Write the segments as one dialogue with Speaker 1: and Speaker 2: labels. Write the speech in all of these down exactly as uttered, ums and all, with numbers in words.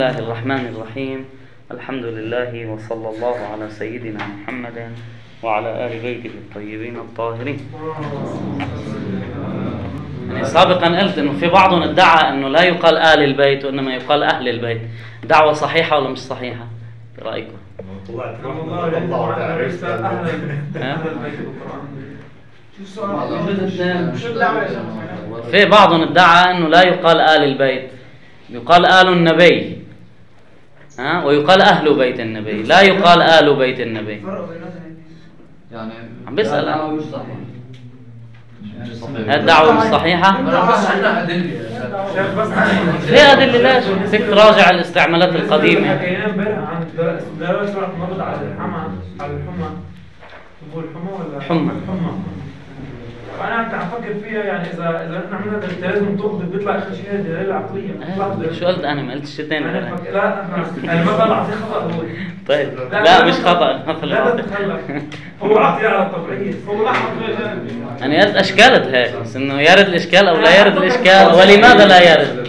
Speaker 1: الله الرحمن الرحيم. الحمد لله وصلى الله على سيدنا محمد وعلى آل بيته الطيبين الطاهرين. يعني سابقا قلت انه في بعضهم ادعى انه لا يقال آل البيت وانما يقال اهل البيت. دعوة صحيحة ولا مش صحيحة؟ برأيكم؟ في بعضهم ادعى انه لا يقال آل البيت، يقال آل النبي، ها، ويقال أهل بيت النبي، لا يقال آل بيت النبي.
Speaker 2: يعني
Speaker 1: عم بيسأل أنا.
Speaker 2: مش صحيح.
Speaker 1: الدعوة مش صحيحة؟
Speaker 2: بس عندنا أدلة.
Speaker 1: في أدلة ليش؟ فيك تراجع الاستعمالات القديمة.
Speaker 3: كينا امبارح عن دلالة سورة النبض على الحمى، على الحمى. تقول حمى ولا
Speaker 1: حمى.
Speaker 3: حمى. فأنا كنت عم فكر فيها، يعني إذا إذا إحنا عملنا التلازم طب بيطلع آخر شيء الدلالة العقلية.
Speaker 1: شو قلت أنا؟ ما قلتش شيء ثاني.
Speaker 3: لا يعني ما طلع عطيه خطأ هو.
Speaker 1: طيب لا مش خطأ.
Speaker 3: لا تتخلف. هو عطيه على الطبيعية. هو لاحظ
Speaker 1: أنا قلت أشكالت هيك، بس إنه يرد الإشكال أو لا يرد الإشكال، ولماذا لا يرد؟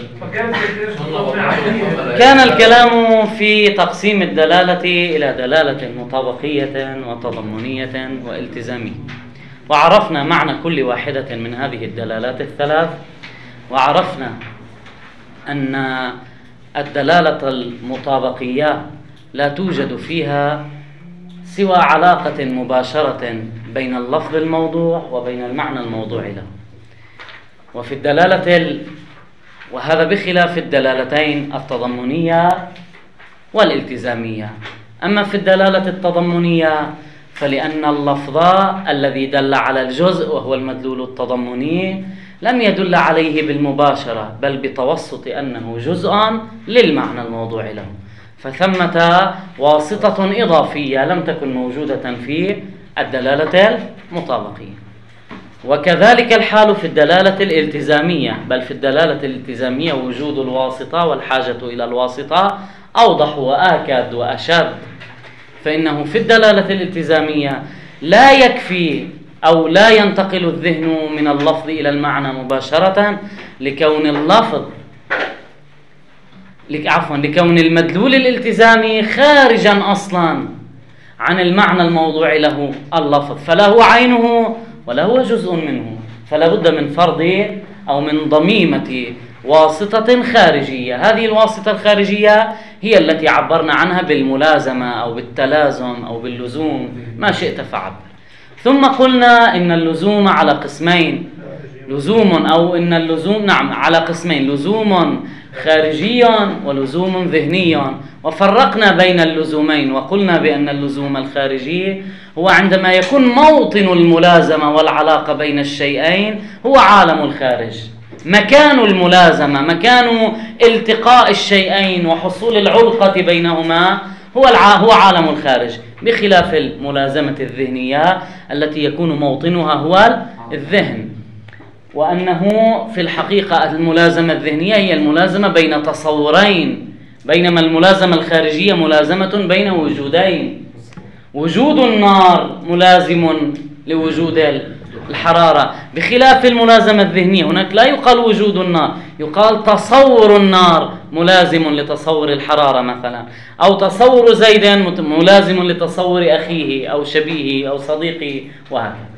Speaker 1: كان الكلام في تقسيم الدلالة إلى دلالة مطابقية وتضمنية والتزامية، وعرفنا معنى كل واحدة من هذه الدلالات الثلاث، وعرفنا أن الدلالة المطابقية لا توجد فيها سوى علاقة مباشرة بين اللفظ الموضوع وبين المعنى الموضوع له. وفي الدلالة ال... وهذا بخلاف الدلالتين التضمنية والالتزامية. أما في الدلالة التضمنية فلأن اللفظ الذي دل على الجزء وهو المدلول التضمني لم يدل عليه بالمباشرة، بل بتوسط أنه جزء للمعنى الموضوع له، فثمة واسطة إضافية لم تكن موجودة في الدلالة المطابقية. وكذلك الحال في الدلالة الالتزامية، بل في الدلالة الالتزامية وجود الواسطة والحاجة إلى الواسطة أوضح وآكد وأشد. فإنه في الدلالة الالتزامية لا يكفي أو لا ينتقل الذهن من اللفظ إلى المعنى مباشرة لكون اللفظ لك عفوا لكون المدلول الالتزامي خارجا أصلا عن المعنى الموضوع له اللفظ، فلا هو عينه ولا هو جزء منه، فلا بد من فرض أو من ضميمة واسطة خارجية. هذه الواسطة الخارجية هي التي عبرنا عنها بالملازمة أو بالتلازم أو باللزوم، ما شئت فعبر. ثم قلنا إن اللزوم على قسمين، لزوم أو إن اللزوم نعم على قسمين، لزوم خارجي ولزوم ذهني، وفرقنا بين اللزومين وقلنا بأن اللزوم الخارجي هو عندما يكون موطن الملازمة والعلاقة بين الشيئين هو عالم الخارج، مكان الملازمة، مكان التقاء الشيئين وحصول العلاقة بينهما هو هو عالم الخارج، بخلاف الملازمة الذهنية التي يكون موطنها هو الذهن. وأنه في الحقيقة الملازمة الذهنية هي الملازمة بين تصورين، بينما الملازمة الخارجية ملازمة بين وجودين. وجود النار ملازم لوجود الحرارة، بخلاف الملازمة الذهنية هناك لا يقال وجود النار، يقال تصور النار ملازم لتصور الحرارة مثلا، أو تصور زيد ملازم لتصور أخيه أو شبيهه أو صديقه وهكذا.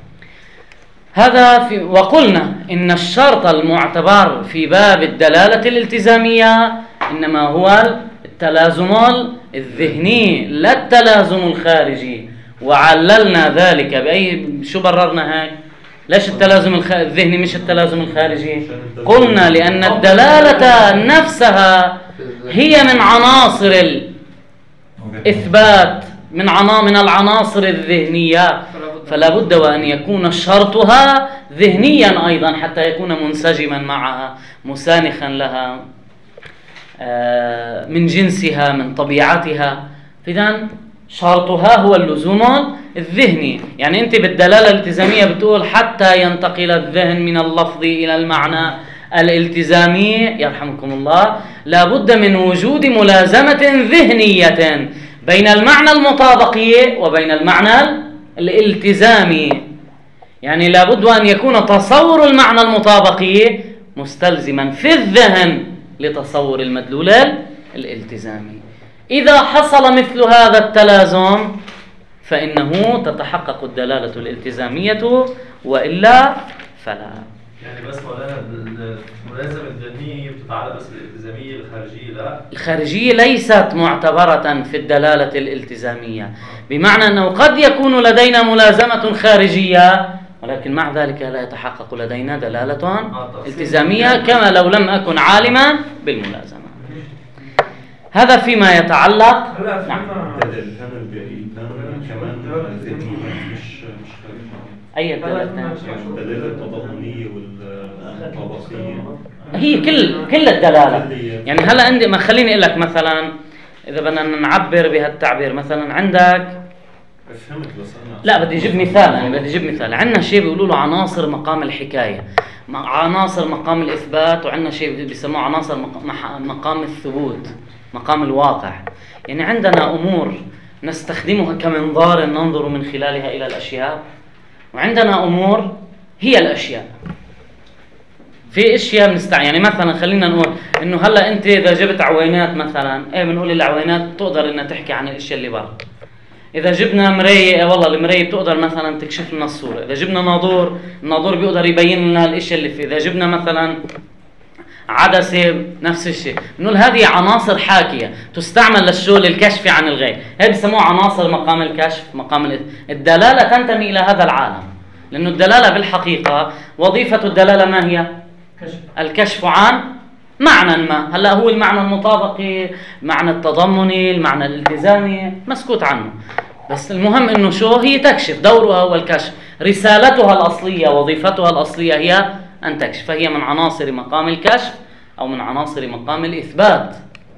Speaker 1: هذا في وقلنا إن الشرط المعتبر في باب الدلالة الالتزامية إنما هو التلازم الذهني لا التلازم الخارجي، وعللنا ذلك بأي شو بررنا هيك؟ ليش التلازم الذهني مش التلازم الخارجي؟ قلنا لأن الدلالة نفسها هي من عناصر الإثبات، من عنا من العناصر الذهنية، فلا بد وأن يكون شرطها ذهنيا أيضا حتى يكون منسجما معها، مسانخا لها، من جنسها، من طبيعتها. إذن شرطها هو اللزوم الذهني. يعني أنت بالدلالة الالتزامية بتقول حتى ينتقل الذهن من اللفظ إلى المعنى الالتزامي يرحمكم الله لا بد من وجود ملازمة ذهنية بين المعنى المطابقي وبين المعنى الالتزامي. يعني لا بد أن يكون تصور المعنى المطابقي مستلزما في الذهن لتصور المدلول الالتزامي. إذا حصل مثل هذا التلازم فإنه تتحقق الدلالة الالتزامية، وإلا فلا.
Speaker 4: يعني بس مولانا الملازمة الذهنية بتتعلق بس بالالتزامية، الخارجية لا؟
Speaker 1: الخارجية ليست معتبرة في الدلالة الالتزامية، بمعنى أنه قد يكون لدينا ملازمة خارجية ولكن مع ذلك لا يتحقق لدينا دلالة التزامية، كما لو لم أكن عالما بالملازمة. هذا فيما يتعلق. نعم. أي الدلالة؟
Speaker 5: الدلالة التضامنية والطبقية
Speaker 1: هي كل كل الدلالة. يعني هلا عندي، ما خليني أقول لك مثلا إذا بدنا نعبر بهالتعبير، مثلا عندك
Speaker 5: فهمت بس أنا
Speaker 1: لا بدي أجيب مثال، يعني بدي أجيب مثال. عندنا شيء بيقولوا له عناصر مقام الحكاية، عناصر مقام الإثبات، وعندنا شيء بيسموه عناصر مقام الثبوت، مقام الواقع. يعني عندنا أمور نستخدمها كمنظار ننظر من خلالها إلى الأشياء، وعندنا أمور هي الأشياء. في اشياء بنستع يعني مثلا خلينا نقول انه هلا انت اذا جبت عوينات مثلا، ايه بنقول العوينات تقدر انها تحكي عن الاشياء اللي برا. اذا جبنا مرايه، والله المرايه بتقدر مثلا تكشف لنا الصوره. اذا جبنا ناظور، الناظور بيقدر يبين لنا الاشياء اللي فيه. اذا جبنا مثلا عدسه نفس الشيء. بنقول هذه عناصر حاكيه تستعمل للشغل الكشفي عن الغير، هي بيسموها عناصر مقام الكشف، مقام الدلاله تنتمي الى هذا العالم. لانه الدلاله بالحقيقه وظيفه الدلاله ما هي؟ الكشف عن معنى ما. هلا هو المعنى المطابقي، المعنى التضمني، المعنى الالتزامي مسكوت عنه، بس المهم انه شو هي تكشف. دورها هو الكشف، رسالتها الاصليه، وظيفتها الاصليه هي ان تكشف، فهي من عناصر مقام الكشف او من عناصر مقام الاثبات.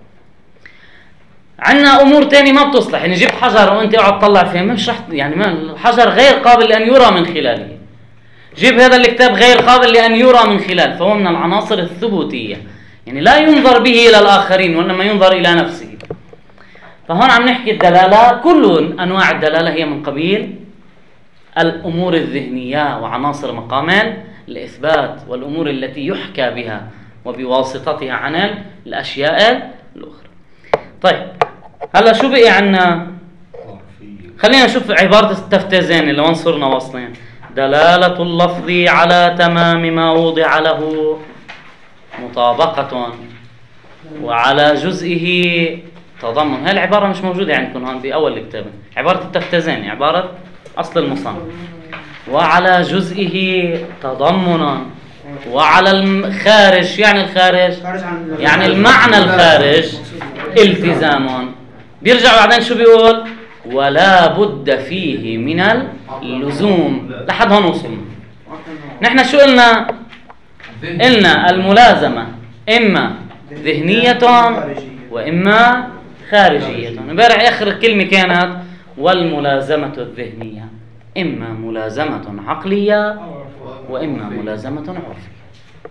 Speaker 1: عندنا امور تانية ما بتصلح، يعني جيب حجر وانت اقعد تطلع فيه، مش رح يعني ما الحجر غير قابل لان يرى من خلاله. جيب هذا الكتاب غير قابل لأن يرى من خلال، فهو من العناصر الثبوتية، يعني لا ينظر به إلى الآخرين وإنما ينظر إلى نفسه. فهون عم نحكي الدلالة، كل أنواع الدلالة هي من قبيل الأمور الذهنية وعناصر مقام الإثبات، والأمور التي يحكى بها وبواسطتها عن الأشياء الأخرى. طيب هلا شو بقي عنا؟ خلينا نشوف عبارة التفتيزين اللي وانصرنا واصلين. دلالة اللفظ على تمام ما وضع له مطابقة وعلى جزئه تضمن. هاي العبارة مش موجودة عندكم هون بأول الكتاب، عبارة التفتيزين، عبارة أصل المصنف. وعلى جزئه تضمنا وعلى الخارج، يعني الخارج يعني المعنى الخارج التزام. بيرجع بعدين شو بيقول؟ ولا بد فيه من اللزوم. لحد هون وصلنا. نحن شو قلنا؟ قلنا الملازمة إما ذهنية وإما خارجية. امبارح آخر كلمة كانت والملازمة الذهنية، إما ملازمة عقلية وإما ملازمة عرفية.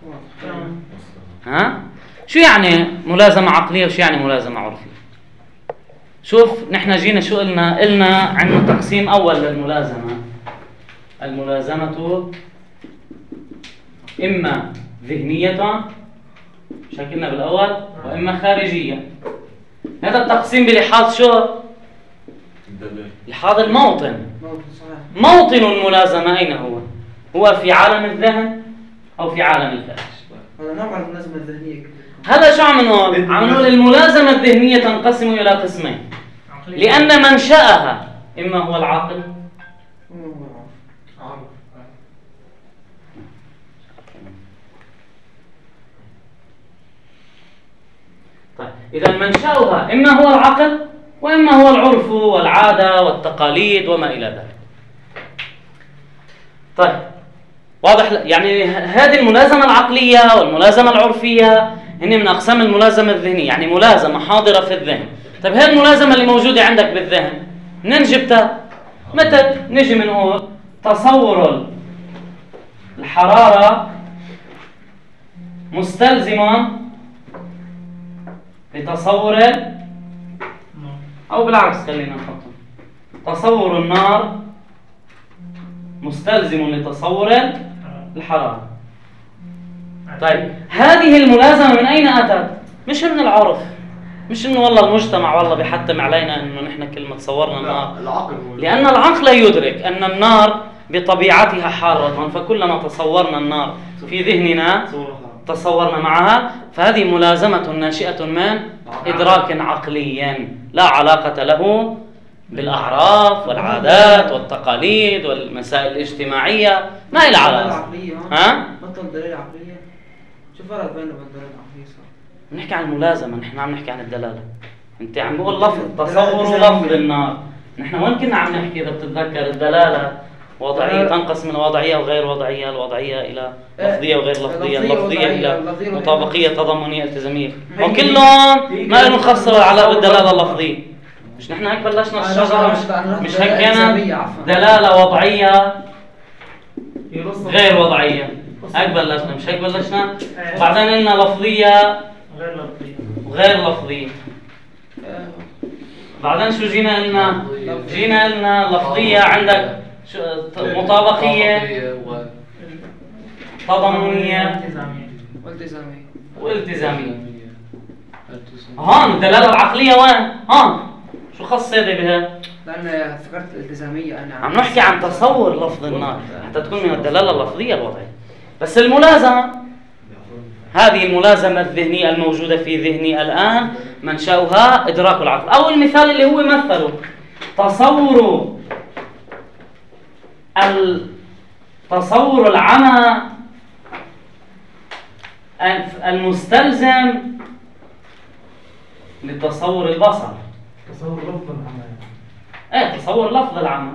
Speaker 1: ها؟ شو يعني ملازمة عقلية وشو يعني ملازمة عرفية؟ شوف نحن جينا شو قلنا؟ قلنا عندنا تقسيم أول للملازمة، الملازمة إما ذهنية شكلنا بالأول وإما خارجية. هذا التقسيم بلحاظ شو؟ لحاظ الموطن. موطن الملازمة أين هو؟ هو في عالم الذهن أو في عالم الخارج؟
Speaker 6: هذا نوع الملازمة الذهنية.
Speaker 1: هذا شو عم نقول؟ عم نقول الملازمة الذهنية تنقسم إلى قسمين، لأن منشأها إما هو العقل طيب إذا منشأها إما هو العقل وإما هو العرف والعادة والتقاليد وما إلى ذلك. طيب واضح؟ يعني هذه الملازمة العقلية والملازمة العرفية هن من أقسام الملازمة الذهنية، يعني ملازمة حاضرة في الذهن. طيب هذه الملازمة اللي موجودة عندك بالذهن منين جبتها؟ متى نجي بنقول تصور الحرارة مستلزم لتصور، أو بالعكس خلينا نحطه تصور النار مستلزم لتصور الحرارة. طيب هذه الملازمة من أين أتت؟ مش من العرف، مش انه والله المجتمع والله بيحتم علينا انه نحن كل ما تصورنا النار،
Speaker 2: العقل موجود.
Speaker 1: لان العقل يدرك ان النار بطبيعتها حارة، فكلما تصورنا النار في ذهننا تصورنا معها، فهذه ملازمة ناشئة من إدراك عقلي لا علاقة له بالأعراف والعادات والتقاليد والمسائل الاجتماعية، ما إلى علاقة. ها؟
Speaker 6: بطل دليل عقلية. شو فرق بينه وبين دليل عقلية صار؟
Speaker 1: بنحكي عن الملازمة، نحن عم نحكي عن الدلالة. أنت عم بقول لفظ، تصور لفظ النار. نحن وين كنا عم نحكي إذا بتتذكر؟ الدلالة وضعية تنقسم من وضعية وغير وضعية، الوضعية إلى لفظية وغير لفظية، اللفظية إلى مطابقية تضامنية التزامية، وكلهم ما لهم خصوا على بالدلالة اللفظية. مش نحن هيك بلشنا الشجرة؟ مش, مش هيك كانت دلالة وضعية غير وضعية، هيك بلشنا، مش هيك بلشنا؟ وبعدين قلنا لفظية وغير لفظية، بعدين شو جينا قلنا؟ جينا قلنا لفظية عندك مطابقية تضامنية
Speaker 6: والتزامية
Speaker 1: والتزامية. هون الدلالة العقلية وين؟ هون شو خص هذا بها؟
Speaker 6: لأن فكرت الالتزامية أنا
Speaker 1: عم نحكي عن تصور لفظ النار حتى تكون من الدلالة اللفظية الوضعية. بس الملازمة، هذه الملازمة الذهنية الموجودة في ذهني الآن منشأها إدراك العقل، أو المثال اللي هو مثله تصور التصور العمى المستلزم لتصور البصر.
Speaker 3: تصور لفظ العمى.
Speaker 1: ايه تصور لفظ العمى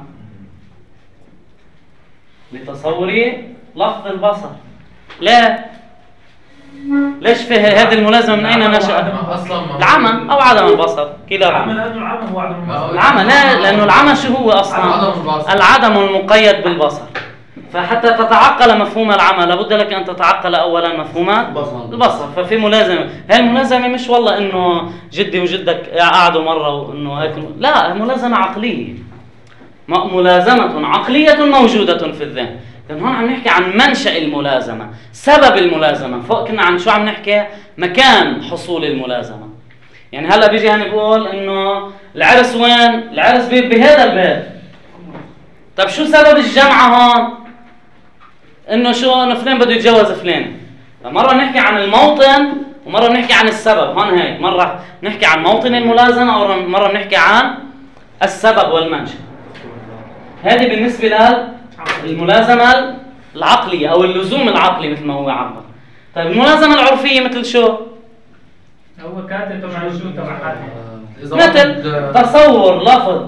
Speaker 1: لتصور لفظ البصر. لا ليش في هذه الملازمة من أين نشأت؟ العمى أو عدم البصر، كلاهما.
Speaker 3: العمى لأنه العمى هو عدم البصر.
Speaker 1: العمى لا، لأنه العمى شو هو أصلا؟ العدم المقيد بالبصر. فحتى تتعقل مفهوم العمى لابد لك أن تتعقل أولا مفهوم البصر. ففي ملازمة، هاي الملازمة مش والله إنه جدي وجدك قعدوا مرة وإنه هيك، لا، ملازمة عقلية، ملازمة عقلية موجودة في الذهن. لأن هون عم نحكي عن منشأ الملازمة، سبب الملازمة. فوق كنا عن شو عم نحكي؟ مكان حصول الملازمة. يعني هلا بيجي هنقول إنه العرس وين؟ العرس بهذا البيت. طب شو سبب الجمعة هون؟ إنه شو؟ إنه فلان بده يتجوز فلان. فمرة نحكي عن الموطن ومرة نحكي عن السبب. هون هيك مرة نحكي عن موطن الملازمة ومرة نحكي عن السبب والمنشأ. هذه بالنسبة للملازمة العقلية أو اللزوم العقلي مثل ما هو عبر. طيب الملازمة العرفية مثل شو؟
Speaker 3: هو كاتب تبع شو تبع حاتم.
Speaker 1: مثل تصور لفظ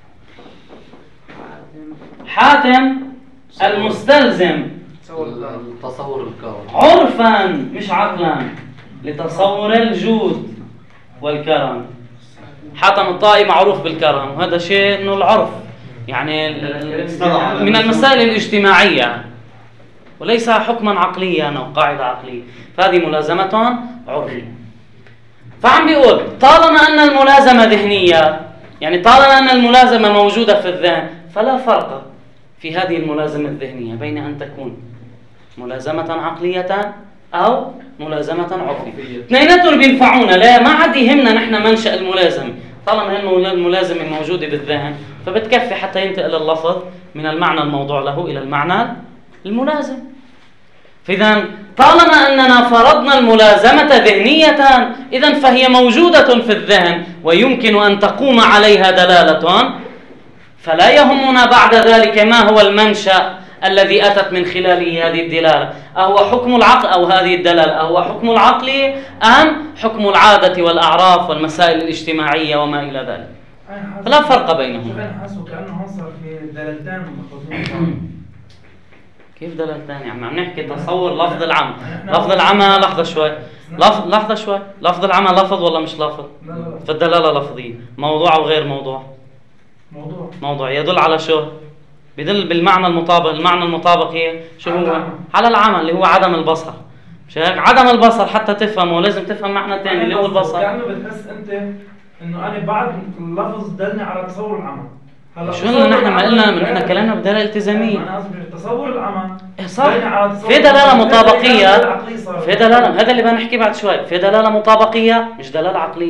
Speaker 1: حاتم المستلزم
Speaker 2: تصور الكون
Speaker 1: عرفا مش عقلا لتصور الجود والكرم. حاتم الطائي معروف بالكرم، وهذا شيء انه العرف يعني من المسائل الاجتماعية وليس حكما عقليا او قاعدة عقلية. فهذه ملازمة عرفية. فعم بيقول طالما ان الملازمة ذهنية، يعني طالما ان الملازمة موجودة في الذهن، فلا فرق في هذه الملازمة الذهنية بين ان تكون ملازمة عقلية أو ملازمة عرفية. اثنيناتهم بينفعونا، لا ما عاد يهمنا نحن منشأ الملازمة، طالما انه الملازمة موجودة بالذهن فبتكفي حتى ينتقل اللفظ من المعنى الموضوع له إلى المعنى الملازم. فإذا طالما أننا فرضنا الملازمة ذهنية، إذن فهي موجودة في الذهن ويمكن أن تقوم عليها دلالة، فلا يهمنا بعد ذلك ما هو المنشأ الذي أتت من خلاله هذه الدلالة، أهو حكم العقل أو هذه الدلالة أهو حكم العقل أم حكم العادة والأعراف والمسائل الاجتماعية وما إلى ذلك. فلا فرق بينهم.
Speaker 3: أنا حاسه كأنه صار في دلالتين مخلوطين.
Speaker 1: كيف دلالتين؟ يعني عم نحكي تصور لفظ العمى. لفظ العمى لحظة شوي. لفظ لحظة شوي. لفظ العمى لفظ ولا مش لفظ؟
Speaker 3: لا لا.
Speaker 1: فالدلالة لفظية. موضوع أو غير موضوع؟
Speaker 3: موضوع.
Speaker 1: موضوع يدل على شو؟ بدل بالمعنى المطابق. المعنى المطابق هي شو هو؟ على العمى اللي هو عدم البصر. مش هيك؟ عدم البصر حتى تفهمه لازم تفهم معنى ثاني اللي هو البصر.
Speaker 3: كأنه بتحس أنت إنه أنا بعد اللفظ دلني على تصور العمى.
Speaker 1: شو قلنا نحن؟ ما قلنا نحن كلامنا بدلالة التزامية.
Speaker 3: أنا قصدي تصور العمى.
Speaker 1: إيه صح. في دلالة مطابقية. في دلالة، هذا اللي بدنا نحكي بعد شوي. في دلالة مطابقية مش دلالة عقلية.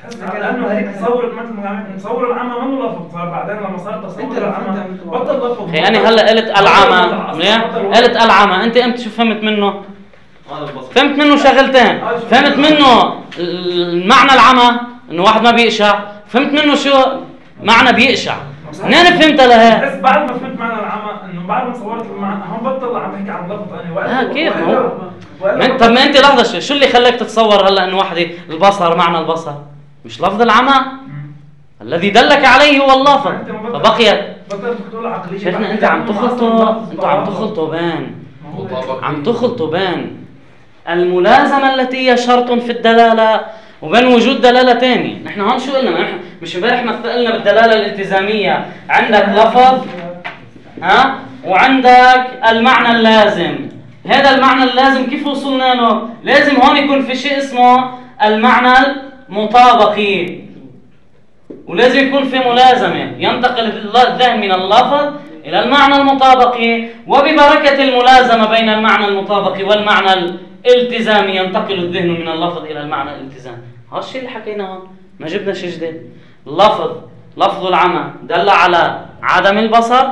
Speaker 3: لانه هيك تصور مثل ما عم تصور العمى ما هو لفظ، صار بعدين لما صار تصور العمى بطل لفظ.
Speaker 1: اخي انا هلا قلت العمى، قلت العمى، انت امتى شو فهمت منه؟ فهمت منه شغلتين، فهمت منه المعنى العمى انه واحد ما بيقشع، فهمت منه شو معنى بيقشع. منين فهمت لها؟
Speaker 3: بس بعد ما فهمت معنى العمى انه بعد ما صورت المعنى هون بطل عم بحكي عن لفظ انا وقت.
Speaker 1: اه كيف هو؟ طب ما انت لحظه، شو اللي خلاك تتصور هلا انه وحده البصر معنى البصر؟ مش لفظ العمى؟ الذي دلك عليه هو اللفظ، فبقيت
Speaker 3: بطلت تقول عقليه.
Speaker 1: شيخنا انت عم تخلطوا، انتوا عم تخلطوا بين عم تخلطوا بين الملازمه التي هي شرط في الدلاله وبين وجود دلاله ثانيه. نحن هون شو قلنا؟ نحن مش امبارح مثلنا بالدلاله الالتزاميه، عندك لفظ ها وعندك المعنى اللازم. هذا المعنى اللازم كيف وصلنا له؟ لازم هون يكون في شيء اسمه المعنى المطابقي، ولازم يكون في ملازمه، ينتقل الذهن من اللفظ الى المعنى المطابقي، وببركه الملازمه بين المعنى المطابقي والمعنى الالتزامي ينتقل الذهن من اللفظ الى المعنى الالتزامي. هذا الشيء اللي حكيناه هون، ما جبنا شيء جديد. اللفظ لفظ العمى دل على عدم البصر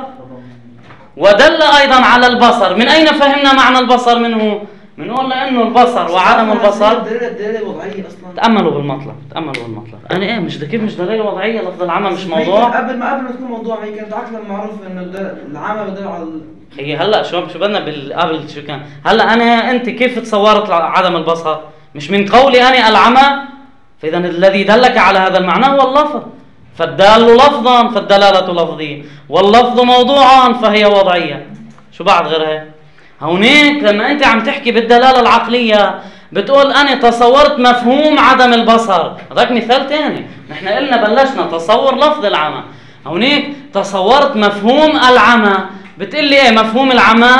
Speaker 1: ودل ايضا على البصر. من اين فهمنا معنى البصر منه؟ بنقول لانه البصر وعدم البصر
Speaker 6: دليل وضعيه اصلا.
Speaker 1: تاملوا بالمطلب، تاملوا بالمطلب. انا ايه مش ده كيف مش دليل وضعيه؟ لفظ العمى مش موضوع.
Speaker 6: قبل ما قبل ما تكون موضوع هي كانت عقلا معروف انه العمى بدل على
Speaker 1: هي هلا شو شو بدنا بالقبل شو كان؟ هلا انا انت كيف تصورت عدم البصر؟ مش من قولي انا العمى، فاذا الذي دلك على هذا المعنى هو اللفظ، فالدال لفظا فالدلاله لفظيه، واللفظ موضوعا فهي وضعيه. شو بعد غيرها؟ هونيك لما انت عم تحكي بالدلاله العقليه بتقول انا تصورت مفهوم عدم البصر، هذاك مثال ثاني. نحن قلنا بلشنا تصور لفظ العمى، هونيك تصورت مفهوم العمى. بتقول لي ايه مفهوم العمى؟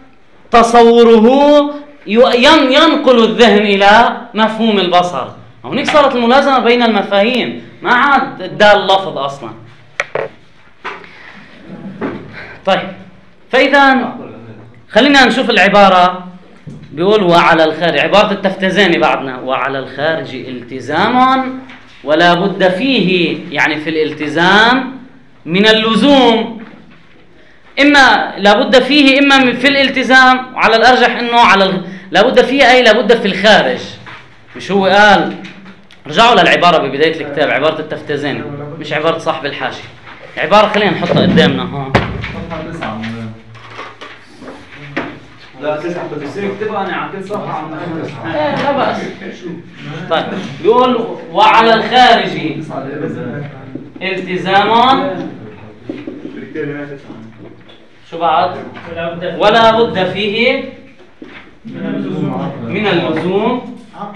Speaker 1: تصوره ينقل الذهن الى مفهوم البصر. هونيك صارت الملازمه بين المفاهيم، ما عاد الدال اللفظ اصلا. طيب فاذا خلينا نشوف العباره. بيقول وعلى الخارج، عباره التفتزاني بعدنا، وعلى الخارج التزام ولا بد فيه، يعني في الالتزام من اللزوم، اما لابد فيه اما في الالتزام، وعلى الارجح انه على ال... لابد فيه اي لابد في الخارج. مش هو قال، رجعوا للعباره ببدايه الكتاب، عباره التفتزاني مش عباره صاحب الحاشيه. عباره خلينا نحطها قدامنا هون.
Speaker 7: لا تسعة بتصير اكتبها انا على كل صفحه عم
Speaker 1: ايه لا بأس. طيب بيقول وعلى الخارج التزام، شو بعد؟ ولا بد فيه من اللزوم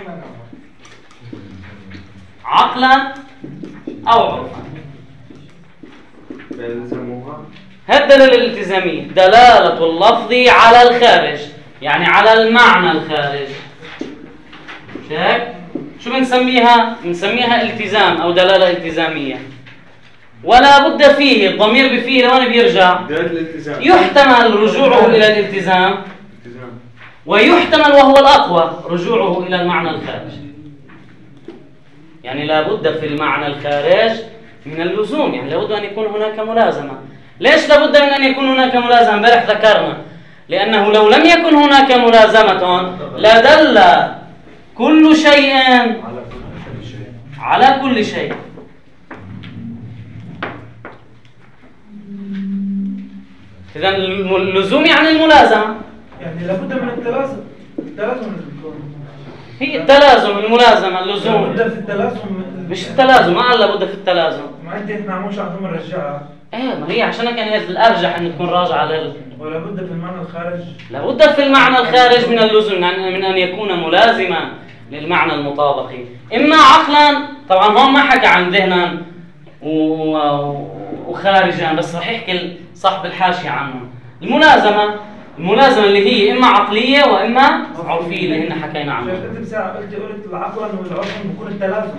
Speaker 1: عقلا او عرفا. هذا الدلالة الالتزامية، دلالة اللفظ على الخارج، يعني على المعنى الخارج. شايف؟ شو بنسميها؟ بنسميها التزام أو دلالة التزامية. ولا بد فيه، الضمير بفيه لوين بيرجع؟ يحتمل رجوعه إلى الالتزام، ويحتمل وهو الأقوى رجوعه إلى المعنى الخارج. يعني لا بد في المعنى الخارج من اللزوم، يعني لابد أن يكون هناك ملازمة. ليش لابد من أن يكون هناك ملازمة؟ امبارح ذكرنا لأنه لو لم يكن هناك ملازمة لدل كل شيء على كل شيء. إذن اللزوم يعني الملازمة،
Speaker 3: يعني لابد من التلازم. التلازم
Speaker 1: هي التلازم، الملازمة، اللزوم.
Speaker 3: لابد في التلازم،
Speaker 1: مش التلازم، ما قال لابد في التلازم.
Speaker 3: ما انت احنا عموش عم نرجعها.
Speaker 1: ايه ما هي عشان كان الارجح ان تكون راجعه لل
Speaker 3: ولا بد في المعنى الخارج،
Speaker 1: لابد في المعنى الخارج من اللزوم، من ان يكون ملازما للمعنى المطابقي، اما عقلا. طبعا هون ما حكى عن ذهنا وخارجا، بس رح يحكي صاحب الحاشيه عنه. الملازمه الملازمه اللي هي اما عقليه واما عرفيه اللي هنا حكينا عنها.
Speaker 3: انت بساعه قلت قلت العقلا والعرفا بيكون التلازم.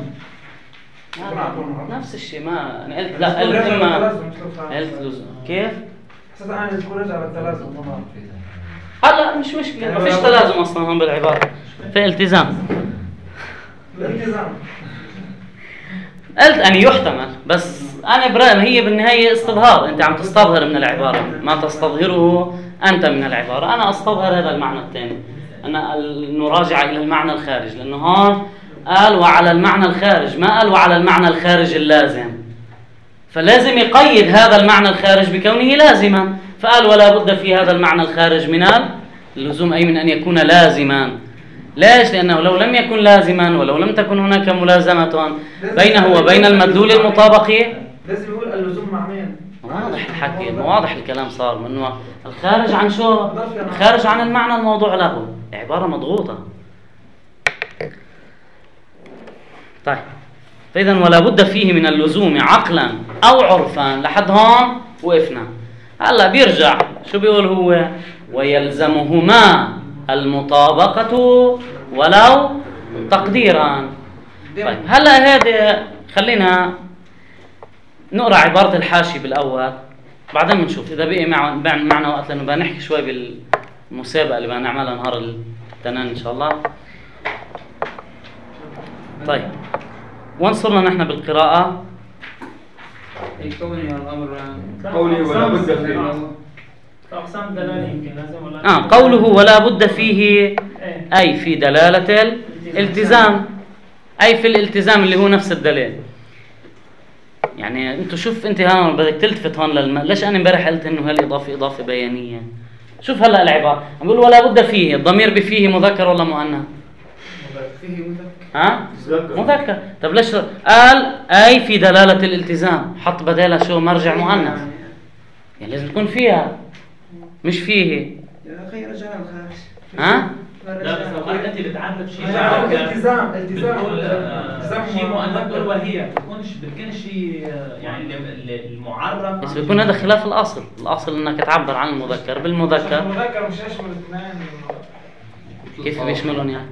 Speaker 1: نفس الشيء، ما انا قلت لا قلت اما قلت لزوم. كيف؟
Speaker 3: حسيت انا تكون رجع للتلازم طبعا.
Speaker 1: هلا مش مشكله، ما فيش تلازم اصلا هون بالعباره، في التزام.
Speaker 3: الالتزام.
Speaker 1: قلت أن يحتمل، بس أنا برأيي هي بالنهاية استظهار، أنت عم تستظهر من العبارة ما تستظهره أنت من العبارة. أنا أستظهر هذا المعنى الثاني، أنا نراجع إلى المعنى الخارج، لأنه هون قال وعلى المعنى الخارج، ما قال وعلى المعنى الخارج اللازم، فلازم يقيد هذا المعنى الخارج بكونه لازما، فقال ولا بد في هذا المعنى الخارج من اللزوم، أي من أن يكون لازما. ليش؟ لأنه لو لم يكن لازما ولو لم تكن هناك ملازمة بينه وبين المدلول المطابق
Speaker 3: لازم يقول اللزوم مع مين؟
Speaker 1: واضح الحكي، واضح الكلام صار منه الخارج عن شو؟ الخارج عن المعنى الموضوع له، عبارة مضغوطة. طيب فإذا ولا بد فيه من اللزوم عقلا أو عرفا. لحد هون وقفنا. هلا بيرجع شو بيقول هو؟ ويلزمهما المطابقة ولو تقديرا. طيب هلا هذا خلينا نقرأ عبارة الحاشي بالأول، بعدين بنشوف إذا بقي معنا وقت، لأنه بدنا نحكي شوي بالمسابقة اللي بدنا نعملها نهار الاثنين إن شاء الله. طيب وين صرنا نحن بالقراءة؟
Speaker 6: الكوني والأمر
Speaker 7: قولي ولا بد فيه.
Speaker 3: أقسام دلالة يمكن لازم ولا
Speaker 1: آه قوله ولا بد فيه أي في دلالة الالتزام، أي في الالتزام اللي هو نفس الدليل. يعني أنتوا شوف أنت هون بدك تلتفت هون للم... ليش أنا امبارح قلت إنه هالإضافة إضافة بيانية؟ شوف هلا العبارة عم بيقول ولا بد فيه، الضمير بفيه مذكر ولا مؤنث؟
Speaker 6: فيه مذكر.
Speaker 1: ها؟ مذكر. طب ليش قال أي في دلالة الالتزام؟ حط بدالها شو؟ مرجع مؤنث. يعني لازم تكون فيها مش فيه.
Speaker 6: خير رجعنا الخارج.
Speaker 1: ها؟
Speaker 4: لا بس لو انت بتعرف شيء
Speaker 3: التزام التزام
Speaker 4: شيء مؤنث وهي بتكونش بتكون شيء يعني المعرف،
Speaker 1: بس بيكون هذا خلاف الاصل، الاصل انك تعبر عن المذكر بالمذكر.
Speaker 3: المذكر مش يشمل الاثنين.
Speaker 1: كيف بيشملون يعني؟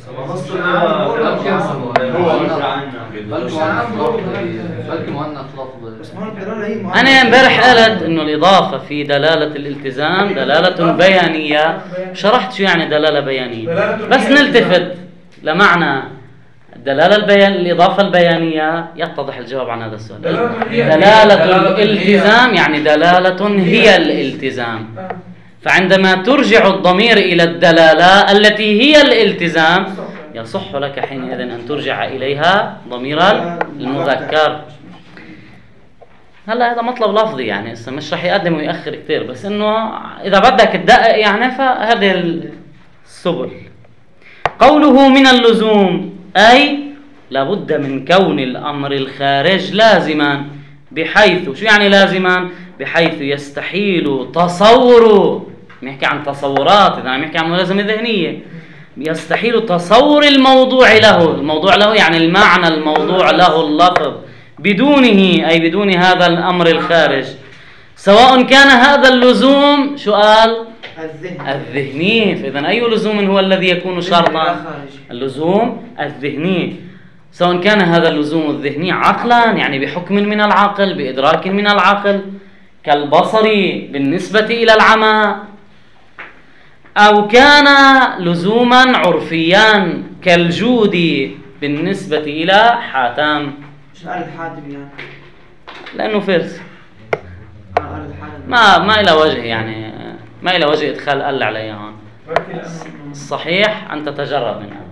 Speaker 1: أنا امبارح قلت إنه الإضافة في دلالة الالتزام دلالة بيانية، شرحت شو يعني دلالة بيانية، بس نلتفت لمعنى الدلالة البيان الإضافة البيانية يتضح الجواب عن هذا السؤال. دلالة الالتزام يعني دلالة هي الالتزام، فعندما ترجع الضمير إلى الدلالة التي هي الالتزام يصح لك حينئذ أن ترجع إليها ضمير المذكر. هلا هذا مطلب لفظي يعني مش رح يقدم ويأخر كتير، بس إنه إذا بدك تدقق يعني فهذه السبل. قوله من اللزوم أي لابد من كون الأمر الخارج لازما، بحيث شو يعني لازما؟ بحيث يستحيل تصور، نحكي عن تصورات، إذا نحكي عن ملازمة ذهنية، يستحيل تصور الموضوع له، الموضوع له يعني المعنى الموضوع له اللفظ، بدونه أي بدون هذا الأمر الخارج، سواء كان هذا اللزوم شو قال؟ الذهني. فإذا أي لزوم هو الذي يكون شرطا؟ اللزوم الذهني، سواء كان هذا اللزوم الذهني عقلا يعني بحكم من العقل بإدراك من العقل كالبصر بالنسبة إلى العمى، أو كان لزوما عرفيا كالجود بالنسبة إلى حاتم.
Speaker 6: شو قال الحاتم يعني؟
Speaker 1: لأنه فارس ما ما إلى وجه يعني ما إلى وجه إدخال قل عليها هون. الصحيح أن تتجرد منها،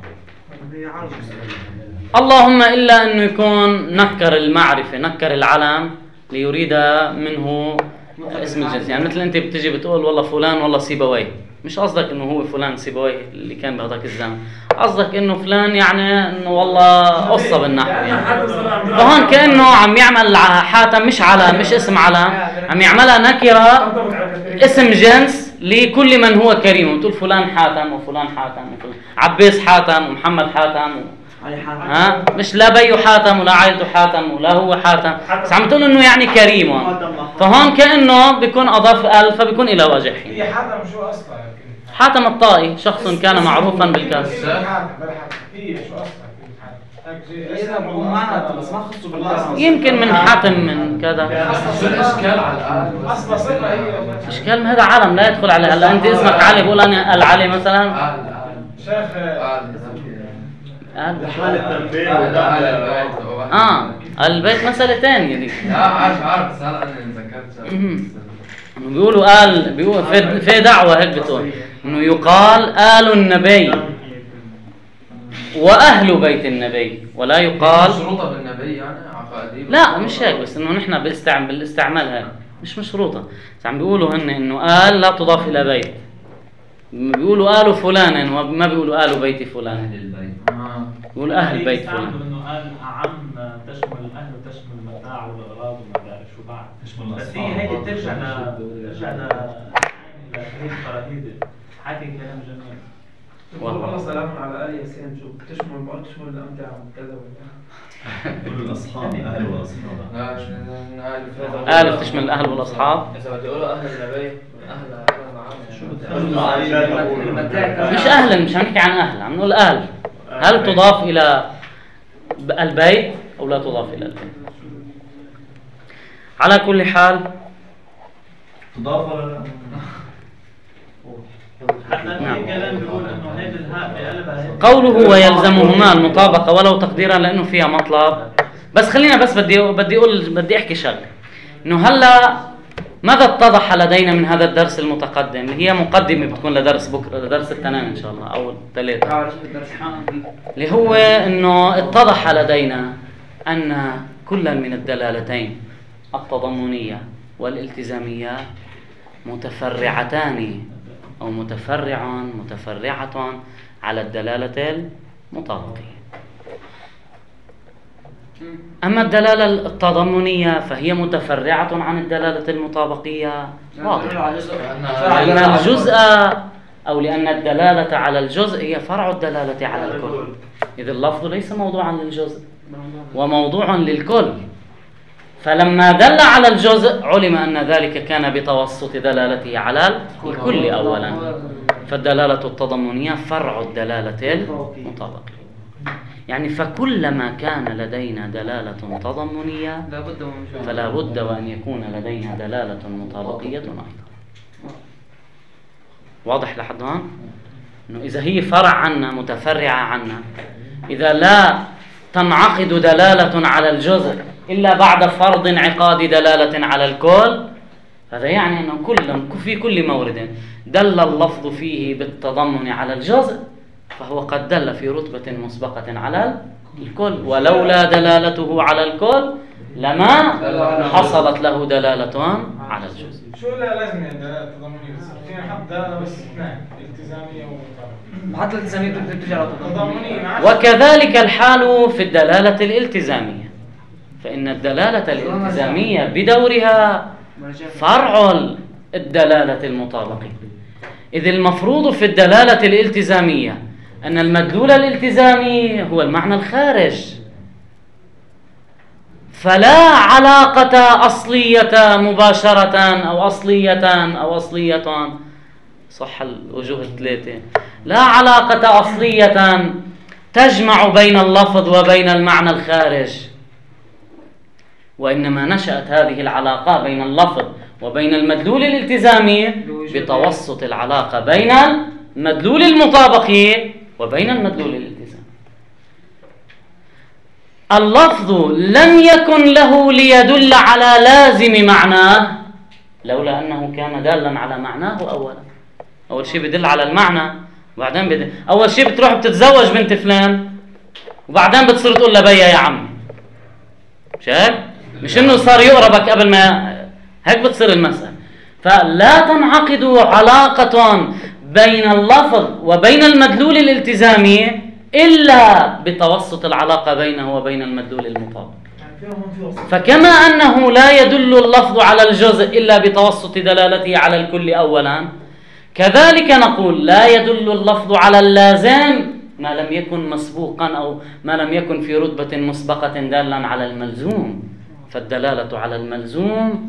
Speaker 1: اللهم إلا أنه يكون نكر المعرفة نكر العلم ليريد منه اسم الجنس. يعني مثل أنت بتجي بتقول والله فلان والله سيبويه، مش قصدك إنه هو فلان سيبويه اللي كان بهذاك الزمن، قصدك إنه فلان يعني إنه والله قصة بالنحو يعني. فهون كأنه عم يعمل حاتم مش علم مش اسم علم، عم يعملها نكرة اسم جنس لكل من هو كريم، وتقول فلان حاتم وفلان حاتم وفلان عباس حاتم ومحمد حاتم و... ها مش لا بيو حاتم ولا عائلته حاتم ولا هو حاتم، بس عم تقول انه يعني كريم. فهون كانه بيكون اضاف الف فبيكون الى وجه.
Speaker 3: هي حاتم شو اصلا؟
Speaker 1: حاتم الطائي شخص كان معروفا بالكسب.
Speaker 3: هي شو اصلا؟
Speaker 1: يمكن من حاتم من كذا.
Speaker 3: شو الاشكال على الآن؟ اصلا صفه هي
Speaker 1: اشكال هذا علم لا يدخل عليه. هلا انت اسمك علي بقول انا العلي مثلا.
Speaker 3: شيخ
Speaker 1: أهل
Speaker 5: حالة تنبيه
Speaker 2: لا على البيت
Speaker 1: آه البيت مسألة ثانية دي.
Speaker 2: لا عارف عارف بس هلا انا ذكرت
Speaker 1: إنه بيقولوا قال بيقول في في دعوة هيك بتقول إنه يقال آل النبي وأهل بيت النبي ولا يقال
Speaker 2: مشروطة بالنبي يعني عقائدية.
Speaker 1: لا مش هيك، بس إنه نحن باستعمل بالاستعمال هيك مش مشروطة. بس عم بيقولوا هن إنه آل لا تضاف إلى بيت، بيقولوا آل فلان وما بيقولوا آل بيت فلان،
Speaker 8: أهل البيت.
Speaker 2: آه.
Speaker 1: بيقولوا أهل بيت
Speaker 9: يستعملوا
Speaker 1: فلان.
Speaker 9: انه قال اعم تشمل الاهل وتشمل المتاع والاغراض والمدارس شو بعد.
Speaker 5: تشمل
Speaker 9: بس
Speaker 5: الأصحاب.
Speaker 9: هي هيك بترجع ل بترجع ل لفريد فرهيدة حكي كلام جميل.
Speaker 3: والله والله سلام على آل ياسين، شو بتشمل بعض تشمل الأمتعة وكذا وكذا.
Speaker 5: كل الأصحاب أهل وأصحاب.
Speaker 2: لا شو آل
Speaker 1: آل بتشمل الأهل والأصحاب.
Speaker 6: إذا بدي أقول أهل النبي أهل
Speaker 1: مش أهلا، مش هنحكي عن أهل، عم نقول أهل. هل تضاف إلى البيت أو لا تضاف إلى البيت؟ على كل حال
Speaker 5: تضاف ولا لا؟
Speaker 9: حتى
Speaker 1: نعم.
Speaker 9: في كلام بيقول انه هيدي الهاء بقلبها هيك.
Speaker 1: قوله ويلزمهما المطابقة ولو تقديرا لأنه فيها مطلب. بس خلينا بس بدي بدي أقول بدي أحكي شغلة، إنه هلا ماذا اتضح لدينا من هذا الدرس المتقدم اللي هي مقدمة بتكون لدرس بكرة، لدرس التنام إن شاء الله أو الثلاثة، اللي هو إنه اتضح لدينا أن كل من الدلالتين التضمنية والالتزامية متفرعتان أو متفرع متفرعة على الدلالة المطابقية. أما الدلالة التضمنية فهي متفرعة عن الدلالة المطابقية، واضح. لأن الجزء أو لأن الدلالة على الجزء هي فرع الدلالة على الكل، إذ اللفظ ليس موضوعا للجزء وموضوع للكل، فلما دل على الجزء علم أن ذلك كان بتوسط دلالته على الكل أولا، فالدلالة التضمنية فرع الدلالة المطابقية. يعني فكلما كان لدينا دلالة تضمنية فلا بد وأن يكون لدينا دلالة مطابقية أيضا. واضح لحد هون؟ إنه إذا هي فرع عنا متفرعة عنا، إذا لا تنعقد دلالة على الجزء إلا بعد فرض انعقاد دلالة على الكل، هذا يعني أنه كل في كل مورد دل اللفظ فيه بالتضمن على الجزء فهو قد دل في رتبة مسبقة على الكل، ولولا دلالته على الكل لما حصلت له دلالة على الجزء.
Speaker 3: شو لا لازم الدلالة التضامنية بس؟ فينا حط دلالة بس اثنين، التزامية ومطابقة.
Speaker 6: حتى الالتزامية بترجع على
Speaker 3: التضامنية.
Speaker 1: وكذلك الحال في الدلالة الالتزامية، فإن الدلالة الالتزامية بدورها فرع الدلالة المطابقة، إذ المفروض في الدلالة الالتزامية أن المدلول الالتزامي هو المعنى الخارج، فلا علاقة أصلية مباشرة أو أصلية أو أصلية صح الوجوه الثلاثة، لا علاقة أصلية تجمع بين اللفظ وبين المعنى الخارج، وإنما نشأت هذه العلاقة بين اللفظ وبين المدلول الالتزامي بتوسط العلاقة بين المدلول المطابقي وبين المدلول الالتزامي. اللفظ لم يكن له ليدل على لازم معناه لولا أنه كان دالا على معناه أولا. أول شيء بدل على المعنى، وبعدين بدل أول شيء بتروح بتتزوج بنت فلان وبعدين بتصير تقول لبيا يا عمي، مش هيك؟ مش إنه صار يقربك قبل ما هيك بتصير المسألة. فلا تنعقد علاقة بين اللفظ وبين المدلول الالتزامي إلا بتوسط العلاقة بينه وبين المدلول المطابق. فكما أنه لا يدل اللفظ على الجزء إلا بتوسط دلالته على الكل أولا، كذلك نقول لا يدل اللفظ على اللازم ما لم يكن مسبوقا أو ما لم يكن في رتبة مسبقة دالا على الملزوم، فالدلالة على الملزوم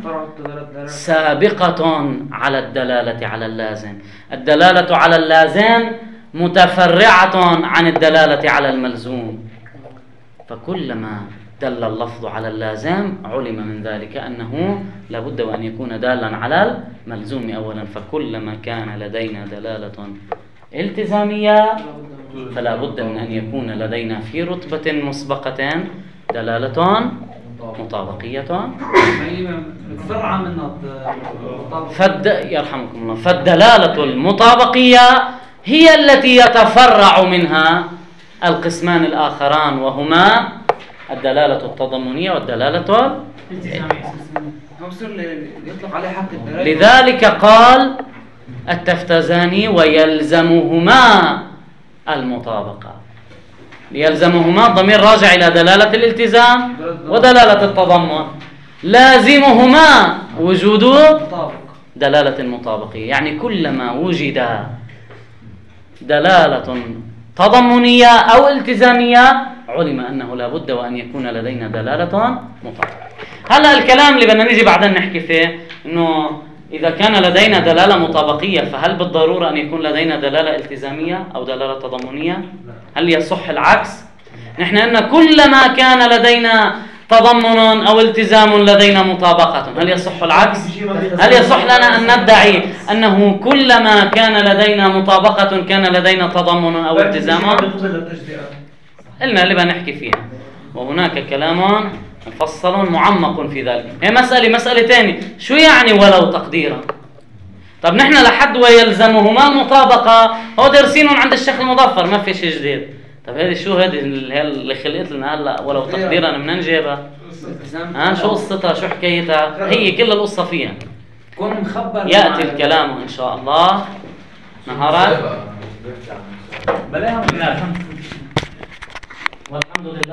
Speaker 1: سابقة على الدلالة على اللازم، الدلالة على اللازم متفرعة عن الدلالة على الملزوم، فكلما دل اللفظ على اللازم علم من ذلك أنه لابد وأن يكون دالا على الملزوم أولا، فكلما كان لدينا دلالة التزامية فلا بد من أن يكون لدينا في رتبة مسبقة دلالة مطابقية
Speaker 6: متفرعة من المطابق.
Speaker 1: فد يرحمكم الله. فالدلالة المطابقية هي التي يتفرع منها القسمان الآخران، وهما الدلالة التضمنية والدلالة
Speaker 9: التزامية.
Speaker 6: هو بصير اللي يطلق عليه حق الدلالة.
Speaker 1: لذلك قال التفتزاني ويلزمهما المطابقة. يلزمهما ضمير راجع إلى دلالة الالتزام ودلالة التضمن، لازمهما وجود
Speaker 6: مطابق.
Speaker 1: دلالة المطابقية. يعني كلما وجد دلالة تضمنية أو التزامية علم أنه لا بد وأن يكون لدينا دلالة مطابقة. هلا الكلام اللي بدنا نيجي بعدين نحكي فيه إنه إذا كان لدينا دلالة مطابقية فهل بالضرورة أن يكون لدينا دلالة التزامية أو دلالة تضمنية؟ هل يصح العكس؟ نحن أن كلما كان لدينا تضمن أو التزام لدينا مطابقة، هل يصح العكس؟ هل يصح لنا أن ندعي أنه كلما كان لدينا مطابقة كان لدينا تضمن أو التزام؟ قلنا اللي بنحكي فيها، وهناك كلام مفصل معمق في ذلك. هي مسألة مسألة تانية، شو يعني ولو تقديرا؟ طب نحن لحد ويلزمهما المطابقة هو دارسينهم عند الشيخ المظفر، ما في شيء جديد. طب هذه شو هذه اللي خلقت لنا هلا ولو تقديرا من نجيبها؟ ها شو قصتها؟ شو حكايتها؟ هي كل القصة فيها.
Speaker 6: كون مخبر.
Speaker 1: يأتي الكلام إن شاء الله نهارات.
Speaker 9: بلاها والحمد لله.